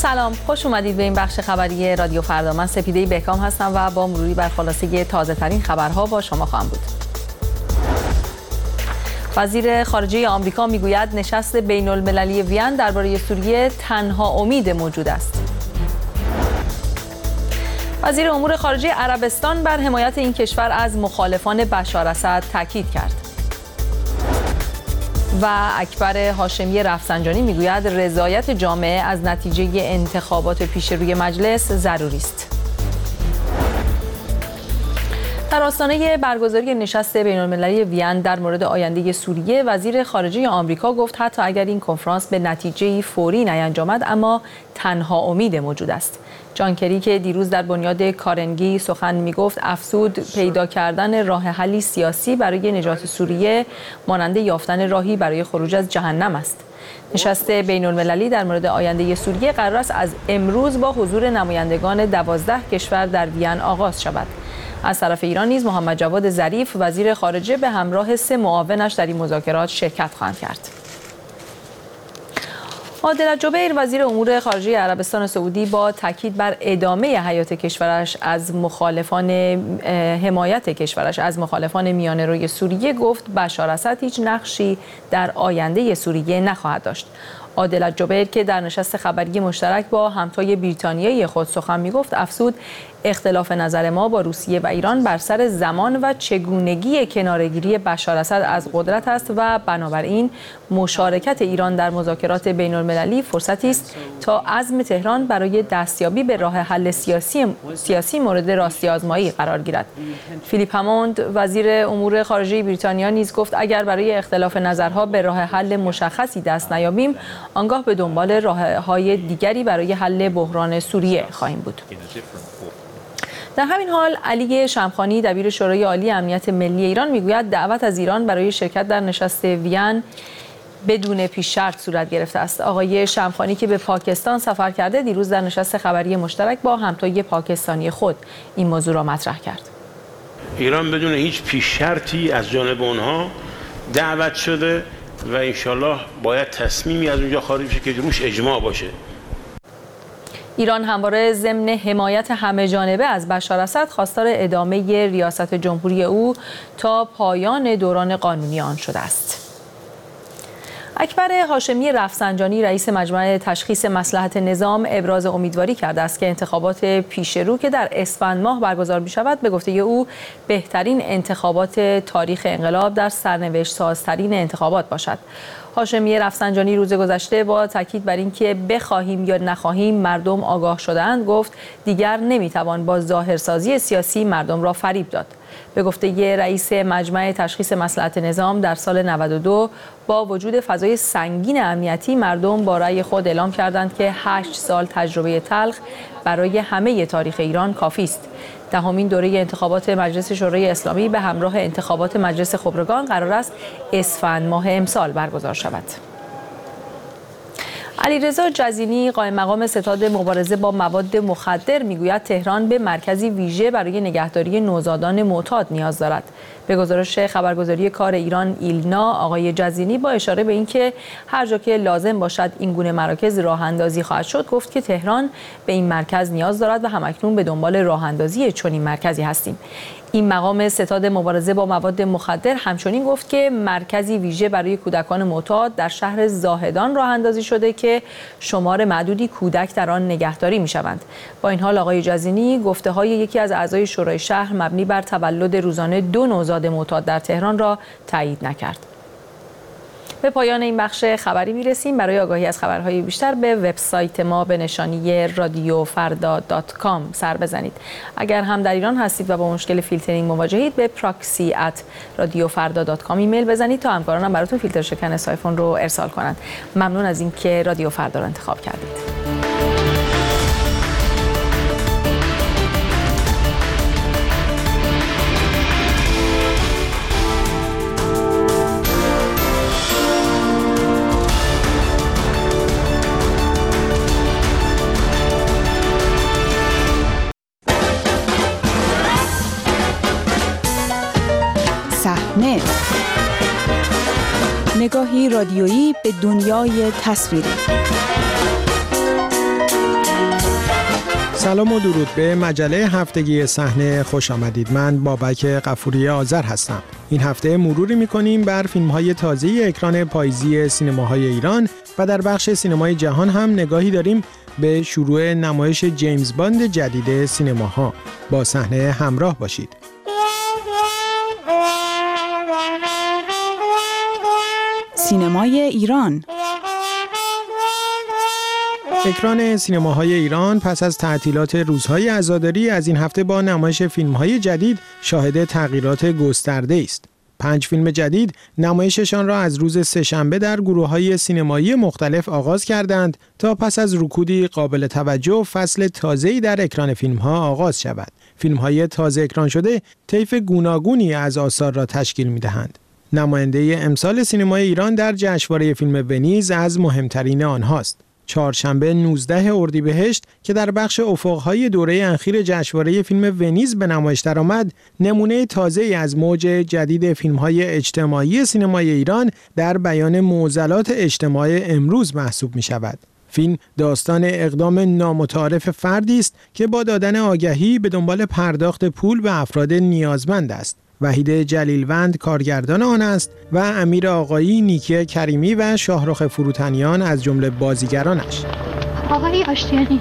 سلام، خوش اومدید به این بخش خبری رادیو فردا. من سپیده بهکام هستم و با مروری بر خلاصه تازه ترین خبرها با شما خواهم بود. وزیر خارجه آمریکا میگوید نشست بین المللی وین درباره سوریه تنها امید موجود است. وزیر امور خارجه عربستان بر حمایت این کشور از مخالفان بشار اسد تاکید کرد. و اکبر هاشمی رفسنجانی میگوید رضایت جامعه از نتیجه انتخابات پیش روی مجلس ضروری است. در آستانه برگزاری نشست بین‌المللی وین در مورد آینده سوریه، وزیر خارجه آمریکا گفت حتی اگر این کنفرانس به نتیجه فوری نینجامد، اما تنها امید موجود است. جان کری که دیروز در بنیاد کارنگی سخن میگفت، افزود پیدا کردن راه حلی سیاسی برای نجات سوریه مانند یافتن راهی برای خروج از جهنم است. نشست بین المللی در مورد آینده سوریه قرار است از امروز با حضور نمایندگان 12 کشور در وین آغاز شود. از طرف ایران نیز محمد جواد ظریف وزیر خارجه به همراه 3 معاونش در این مذاکرات شرکت خواهند کرد. عادل جبیر وزیر امور خارجه عربستان سعودی با تاکید بر ادامه حمایت کشورش از مخالفان میانه‌روی سوریه گفت بشار اسد هیچ نقشی در آینده سوریه نخواهد داشت. عادل جبیر که در نشست خبری مشترک با همتای بریتانیایی خود سخن میگفت، افزود اختلاف نظر ما با روسیه و ایران بر سر زمان و چگونگی کناره‌گیری بشار اسد از قدرت است و بنابراین مشارکت ایران در مذاکرات بین‌المللی فرصتی است تا عزم تهران برای دستیابی به راه حل سیاسی مورد راستی آزمایی قرار گیرد. فیلیپ هموند وزیر امور خارجه بریتانیا نیز گفت اگر برای اختلاف نظرها به راه حل مشخصی دست نیابیم، آنگاه به دنبال راه‌های دیگری برای حل بحران سوریه خواهیم بود. در همین حال علی شمخانی دبیر شورای عالی امنیت ملی ایران میگوید دعوت از ایران برای شرکت در نشست وین بدون پیش شرط صورت گرفته است. آقای شمخانی که به پاکستان سفر کرده، دیروز در نشست خبری مشترک با همتای پاکستانی خود این موضوع را مطرح کرد. ایران بدون هیچ پیش شرطی از جانب اونها دعوت شده و انشالله باید تصمیمی از اونجا خارج بشه که روش اجماع باشه. ایران همواره ضمن حمایت همه‌جانبه از بشار اسد خواستار ادامه ریاست جمهوری او تا پایان دوران قانونی آن شده است. اکبر هاشمی رفسنجانی رئیس مجمع تشخیص مصلحت نظام ابراز امیدواری کرده است که انتخابات پیشرو که در اسفند ماه برگزار می‌شود به گفته او بهترین انتخابات تاریخ انقلاب در سرنوشت سازترین انتخابات باشد. هاشمی رفسنجانی روز گذشته با تاکید بر اینکه بخواهیم یا نخواهیم مردم آگاه شده‌اند گفت دیگر نمیتوان با ظاهرسازی سیاسی مردم را فریب داد. به گفته رئیس مجمع تشخیص مصلحت نظام در سال 92 با وجود فضای سنگین امنیتی مردم با رأی خود اعلام کردند که 8 سال تجربه تلخ برای همه تاریخ ایران کافی است. دهمین دوره انتخابات مجلس شورای اسلامی به همراه انتخابات مجلس خبرگان قرار است اسفند ماه امسال برگزار شود. علیرضا جزینی قائم مقام ستاد مبارزه با مواد مخدر میگوید تهران به مرکزی ویژه برای نگهداری نوزادان معتاد نیاز دارد. به گزارش خبرگزاری کار ایران ایلنا، آقای جزینی با اشاره به اینکه هر جا که لازم باشد این گونه مراکز راه اندازی خواهد شد، گفت که تهران به این مرکز نیاز دارد و همکنون به دنبال راه اندازی چنین مرکزی هستیم. این مقام ستاد مبارزه با مواد مخدر همچنین گفت که مرکزی ویژه برای کودکان معتاد در شهر زاهدان راه اندازی شده که شمار معدودی کودک در آن نگهداری می‌شوند. با این حال آقای جزینی گفته‌های یکی از اعضای شورای شهر مبنی بر تولد روزانه 2 نوزاد معتاد در تهران را تایید نکرد. به پایان این بخش خبری میرسیم. برای آگاهی از خبرهای بیشتر به وبسایت ما به نشانی radiofarda.com سر بزنید. اگر هم در ایران هستید و با مشکل فیلترینگ مواجهید، به proxy@radiofarda.com ایمیل بزنید تا همکارانم براتون فیلتر شکن آیفون رو ارسال کنند. ممنون از اینکه رادیو فردا رو انتخاب کردید. صحنه، نگاهی رادیویی به دنیای تصویری. سلام و درود به مجله هفتگی صحنه خوش آمدید. من بابک غفوری آذر هستم. این هفته مروری می‌کنیم بر فیلم‌های تازه اکران پاییزی سینماهای ایران و در بخش سینمای جهان هم نگاهی داریم به شروع نمایش جیمز باند جدید سینماها. با صحنه همراه باشید. سینمای ایران. اکران سینماهای ایران پس از تعطیلات روزهای عزاداری از این هفته با نمایش فیلم‌های جدید شاهد تغییرات گسترده است. 5 فیلم جدید نمایششان را از روز سه‌شنبه در گروه‌های سینمایی مختلف آغاز کردند تا پس از رکودی قابل توجه فصل تازه‌ای در اکران فیلم‌ها آغاز شود. فیلم‌های تازه اکران شده طیف گوناگونی از آثار را تشکیل می‌دهند. نماینده امسال سینمای ایران در جشنواره فیلم ونیز از مهمترین آنهاست. چهارشنبه 19 اردیبهشت که در بخش افق‌های دوره اخیر جشنواره فیلم ونیز به نمایش درآمد، نمونه تازه‌ای از موج جدید فیلم‌های اجتماعی سینمای ایران در بیان معضلات اجتماع امروز محسوب می‌شود. فیلم داستان اقدام نامتعارف فردی است که با دادن آگهی به دنبال پرداخت پول به افراد نیازمند است. وحید جلیلوند کارگردان آن است و امیر آقایی، نیکی کریمی و شاهرخ فروتنیان از جمله بازیگرانش. آقای آشتیانی،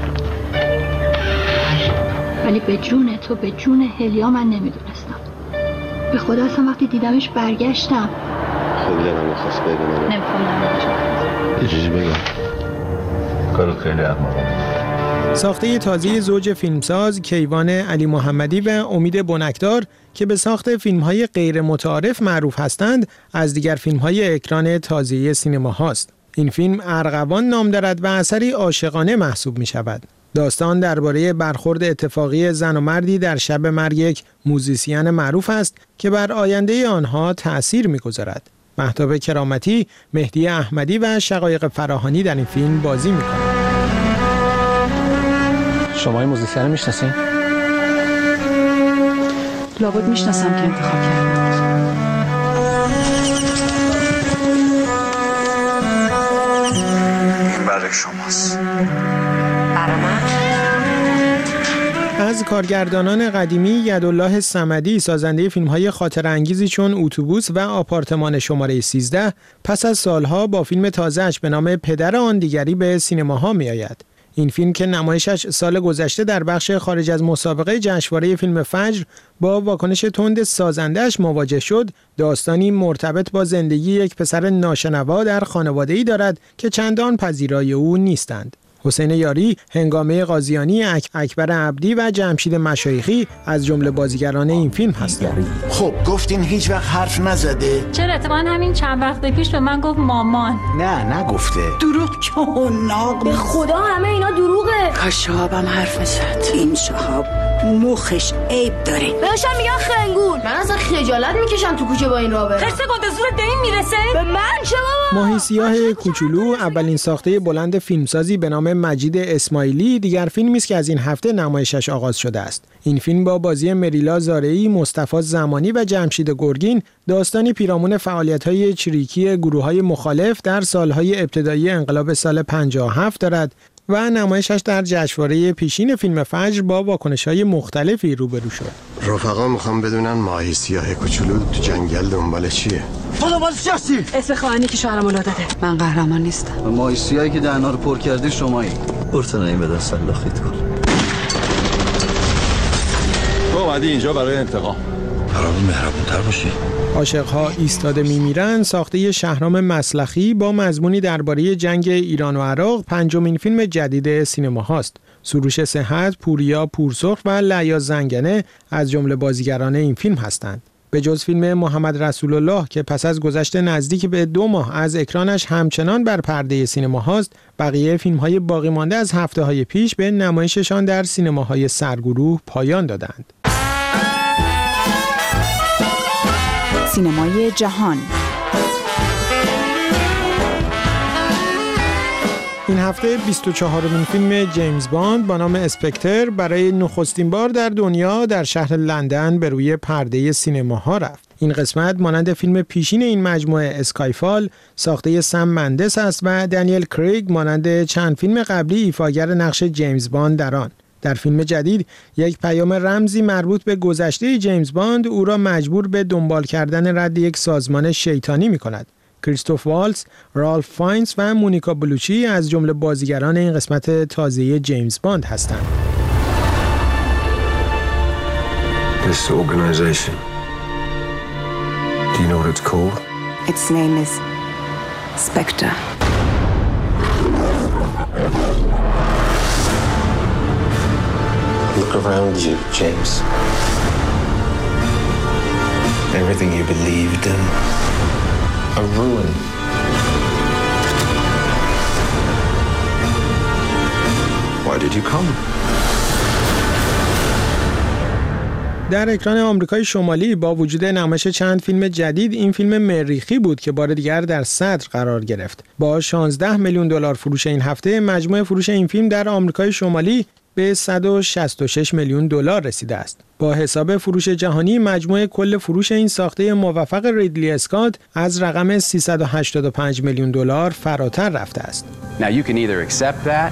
ولی به جون تو، به جون هلیا من نمیدونستم. به خدا اصلا وقتی دیدمش برگشتم. خیلی دلم می‌خواست ببینم. نمی‌خوام یه چیزی بگم. کارو خیلی احمقانه. ساخته تازه زوج فیلمساز کیوان علی محمدی و امید بنکدار که به ساخت فیلم‌های غیر متعارف معروف هستند، از دیگر فیلم‌های اکران تازه سینما هاست. این فیلم ارغوان نام دارد و اثری عاشقانه محسوب می‌شود. داستان درباره برخورد اتفاقی زن و مردی در شب مرگ یک موزیسین معروف است که بر آینده آنها تأثیر می‌گذارد. مهتاب کرامتی، مهدی احمدی و شقایق فراهانی در این فیلم بازی می‌کنند. شما این موزیسین رو میشناسین؟ لابد میشناسم که انتخاب کردم. این برای شماست. برای من؟ از کارگردانان قدیمی یدالله صمدی سازنده فیلم‌های خاطرانگیزی چون اتوبوس و آپارتمان شماره 13 پس از سالها با فیلم تازه‌اش به نام پدر آن دیگری به سینماها می‌آید. این فیلم که نمایشش سال گذشته در بخش خارج از مسابقه جشنواره فیلم فجر با واکنش تند سازنده‌اش مواجه شد، داستانی مرتبط با زندگی یک پسر ناشنوا در خانواده‌ای دارد که چندان پذیرای او نیستند. حسین یاری، هنگامه قاضیانی، اکبر عبدی و جمشید مشایخی از جمله بازیگران این فیلم هستند. خب گفتین هیچ وقت حرف نزده؟ چرا اتفاقا همین چند وقت پیش به من گفت مامان. نه نگفته. دروغ چون به خدا همه اینا دروغه. کاش شهابم حرف میزد. این شهاب مخش عیب داره. بهشم میگن خنگول. من اصلا خجالت میکشم تو کوچه با این راه برم. خرس گنده زور دین میرسه به من چه بابا؟ ماهی سیاه کوچولو اولین ساخته بلند فیلمسازی به نام مجید اسماعیلی دیگر فیلمی است که از این هفته نمایشش آغاز شده است. این فیلم با بازی مریلا زارعی، مصطفی زمانی و جمشید گرگین داستانی پیرامون فعالیت‌های چریکی گروه‌های مخالف در سالهای ابتدایی انقلاب سال 57 دارد و نمایشش در جشنواره پیشین فیلم فجر با واکنش‌های مختلفی روبرو شد. رفقا میخوام بدونن ماهی سیاه کوچولو تو جنگل دنبال چیه؟ تو دنبال چی؟ اسم خواهانی که شوهرمو لا داده. من قهرمان نیستم. ماهی سیاهی که دهنا رو پر کردی شمایی. برتن این بدن سلاخیت کن. تو اومدی اینجا برای انتقام. قرار مهربون‌تر باشی. عاشق‌ها ایستاده می‌میرند ساخته شهرام مسلخی با مضمونی درباره جنگ ایران و عراق پنجمین فیلم جدید سینما هاست. سروش صحت، پوریا پورسرخ و لعیا زنگنه از جمله بازیگران این فیلم هستند. به جز فیلم محمد رسول الله که پس از گذشت نزدیک به 2 ماه از اکرانش همچنان بر پرده سینما هاست، بقیه فیلم‌های باقی مانده از هفته‌های پیش به نمایششان در سینماهای سرگروه پایان دادند. سینمای جهان. این هفته 24مین فیلم جیمز باند با نام اسپکتر برای نخستین بار در دنیا در شهر لندن به روی پرده سینماها رفت. این قسمت مانند فیلم پیشین این مجموعه اسکایفال ساخته سم مندس است و دنیل کریگ مانند چند فیلم قبلی ایفاگر نقش جیمز باند در آن. در فیلم جدید یک پیام رمزی مربوط به گذشته جیمز باند او را مجبور به دنبال کردن رد یک سازمان شیطانی می‌کند. کریستوف والتز، رالف فاینز و مونیکا بلوچی از جمله بازیگران این قسمت تازه جیمز باند هستند. This organization. Do you know what it's called? Its name is Spectre. Look around you, James. Everything you believed in, a ruin. Why did you come? در اکران آمریکای شمالی با وجود نمایش چند فیلم جدید، این فیلم مریخی بود که بار دیگر در صدر قرار گرفت. با 16 میلیون دلار فروش این هفته، مجموع فروش این فیلم در آمریکای شمالی به 166 میلیون دلار رسیده است. با حساب فروش جهانی، مجموع کل فروش این ساخته موفق ریدلی اسکات از رقم 385 میلیون دلار فراتر رفته است. Now you can either accept that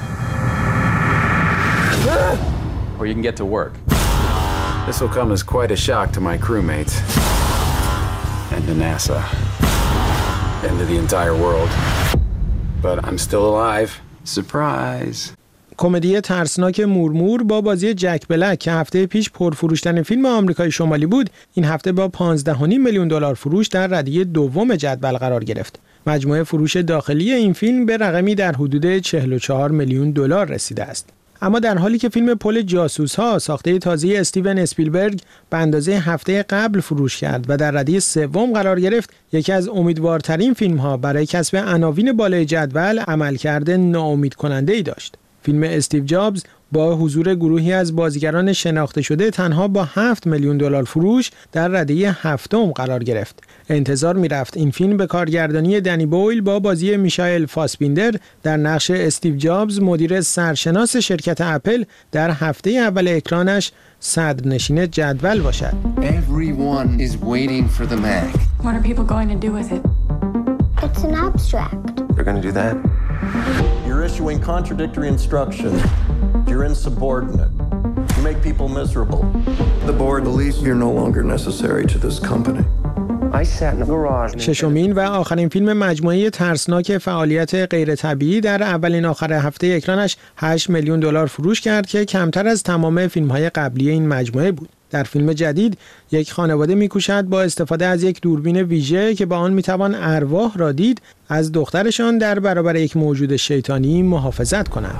or you can get to work. This will come as quite a shock to my crewmates and to NASA and to the entire world. But I'm still alive. Surprise. کمدی ترسناک مورمور با بازی جک بلک که هفته پیش پرفروشترین فیلم آمریکای شمالی بود، این هفته با 15.5 میلیون دلار فروش در ردهه دوم جدول قرار گرفت. مجموع فروش داخلی این فیلم به رقمی در حدود 44 میلیون دلار رسیده است. اما در حالی که فیلم پل جاسوس‌ها ساخته تازه استیون اسپیلبرگ به اندازه هفته قبل فروش کرد و در ردهه سوم قرار گرفت، یکی از امیدوارترین فیلم‌ها برای کسب عناوین بالای جدول عملکرد ناامیدکننده‌ای داشت. فیلم استیو جابز با حضور گروهی از بازیگران شناخته شده تنها با 7 میلیون دلار فروش در ردهه هفتم قرار گرفت. انتظار می‌رفت این فیلم به کارگردانی دنی بویل با بازی میشایل فاسبیندر در نقش استیو جابز، مدیر سرشناس شرکت اپل، در هفته اول اکرانش صدرنشین جدول باشد. Everyone is waiting for the Mac. What are people going to do with it? It's an abstract. They're going to do that? You're issuing contradictory instructions. You're insubordinate. You make people miserable. The board believes you're no longer necessary to this company. ششمین و آخرین فیلم مجموعه ترسناک فعالیت غیر طبیعی در اولین آخر هفته اکرانش 8 میلیون دلار فروش کرد که کمتر از تمام فیلم‌های قبلی این مجموعه بود. در فیلم جدید یک خانواده می‌کوشد با استفاده از یک دوربین ویژه که با آن می‌توان ارواح را دید، از دخترشان در برابر یک موجود شیطانی محافظت کنند.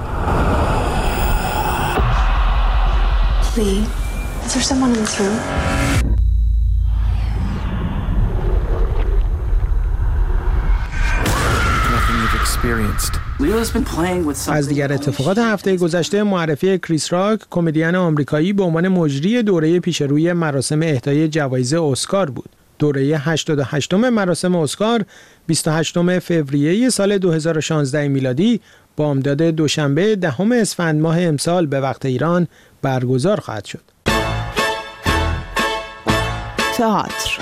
Is there someone in this room? از دیگر اتفاقات هفته گذشته، معرفی کریس راک، کمدین آمریکایی، به عنوان مجری دوره پیشروی مراسم اهدای جوایز اسکار بود. دوره 88م مراسم اسکار 28 فوریه سال 2016 میلادی بامداد دوشنبه 10 اسفند ماه امسال به وقت ایران برگزار خواهد شد. تئاتر.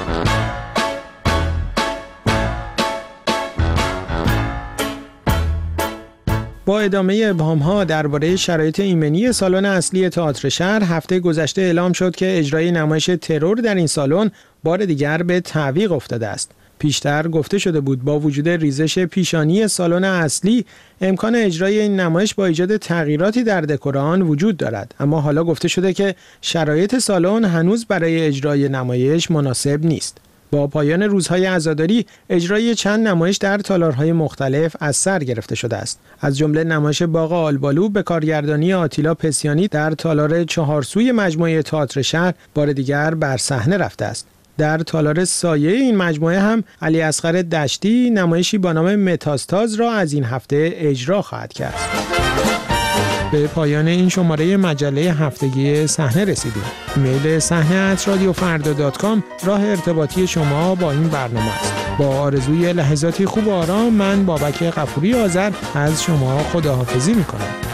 با ادامه ابهام‌ها درباره شرایط ایمنی سالن اصلی تئاتر شهر، هفته گذشته اعلام شد که اجرای نمایش ترور در این سالن بار دیگر به تعویق افتاده است. پیشتر گفته شده بود با وجود ریزش پیشانی سالن اصلی، امکان اجرای این نمایش با ایجاد تغییراتی در دکور آن وجود دارد، اما حالا گفته شده که شرایط سالن هنوز برای اجرای نمایش مناسب نیست. با پایان روزهای عزاداری، اجرای چند نمایش در تالارهای مختلف از سر گرفته شده است. از جمله نمایش باغ آلبالو به کارگردانی آتیلا پسیانی در تالار چهارسوی مجموعه تئاتر شهر بار دیگر بر صحنه رفته است. در تالار سایه این مجموعه هم علی اصغر دشتی نمایشی با نام متاستاز را از این هفته اجرا خواهد کرد. به پایان این شماره مجله هفتگی صحنه رسیدیم. ایمیل صحنه@radiofarda.com راه ارتباطی شما با این برنامه است. با آرزوی لحظاتی خوب و آرام، من بابک غفوری آذر از شما خداحافظی می‌کنم.